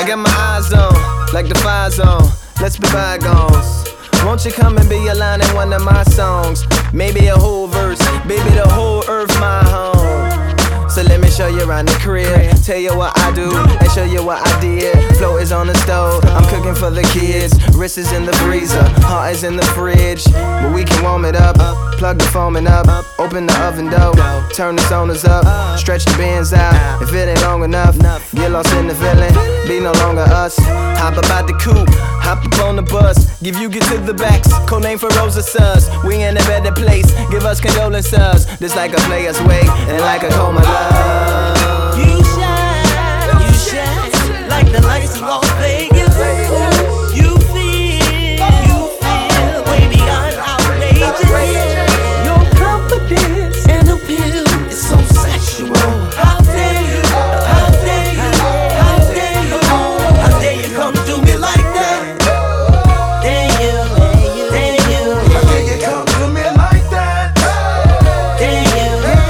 got my eyes on, like the fire zone. Let's be bygones. Won't you come and be a line in one of my songs? Maybe a whole verse, baby, the whole earth my home. So let me show you around the crib, tell you what I do, and show you what I did. Flow is on the stove, I'm cooking for the kids. Wrist is in the freezer, heart is in the fridge. But we can warm it up, plug the foaming up, open the oven door, turn the sonars up, stretch the bands out. If it ain't long enough, get lost in the feeling, be no longer us. Hop about the coupe, hop up on the bus, give you get to the backs, code name for Rosa Sus. We in a better place, give us condolences. This like a player's way, and like a coma love. You shine like the lights of Las Vegas. You feel way beyond outrageous. Your confidence and appeal is so sexual. How dare you, how dare you, how dare you, how dare you come to me like that? Dare you, dare you, how dare you come to me like that? Dare you,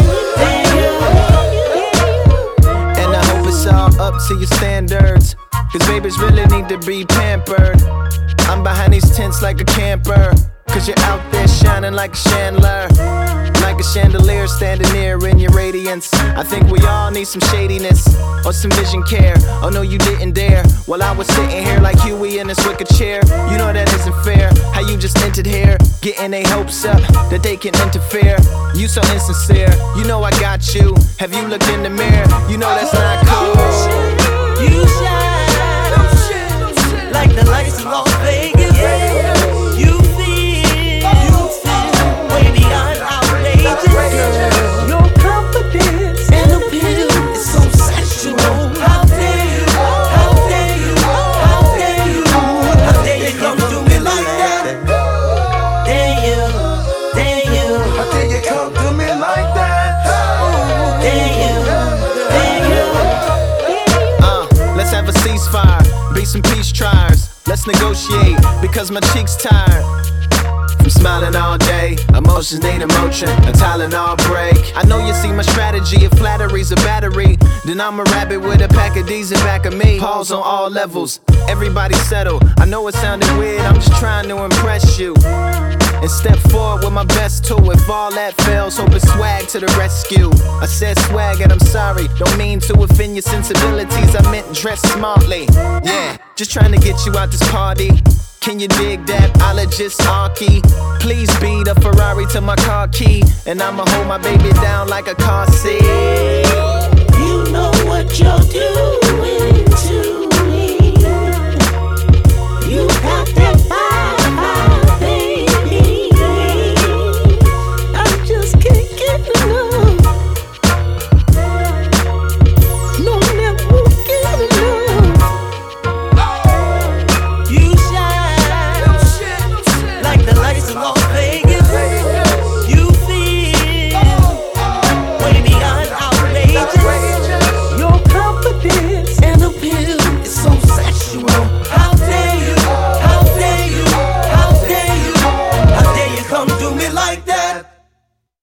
and I hope it's all up to your standards, cause babies really need to be pampered. I'm behind these tents like a camper, cause you're out there shining like a chandelier, like a chandelier standing near in your radiance. I think we all need some shadiness, or some vision care. Oh no, you didn't dare, while I was sitting here like Huey in this wicker chair. You know that isn't fair, how you just entered here, getting their hopes up that they can interfere. You so insincere, you know I got you. Have you looked in the mirror? You know that's not cool. you shine like the lights of Las Vegas. You feel way beyond outrageous. Your confidence and appeal is so sexual. How dare you, how dare you, how dare you, how dare you come to me like that? Dare you, dare you, How dare you come to me like that? dare you, Let's have a ceasefire, be some peace triers. Let's negotiate, because my cheeks tired from smiling all day. Emotions need emotion, a Tylenol break. I know you see my strategy, if flattery's a battery, then I'm a rabbit with a pack of D's in back of me. Pause on all levels, everybody settle. I know it sounded weird, I'm just trying to impress you and step forward with my best tool. If all that fails, hope it's swag to the rescue. I said swag and I'm sorry, don't mean to offend your sensibilities, I meant dress smartly. Yeah, just trying to get you out this party. Can you dig that? Ologist-archy. Please be the Ferrari to my car key, and I'ma hold my baby down like a car seat. you know what you're doing.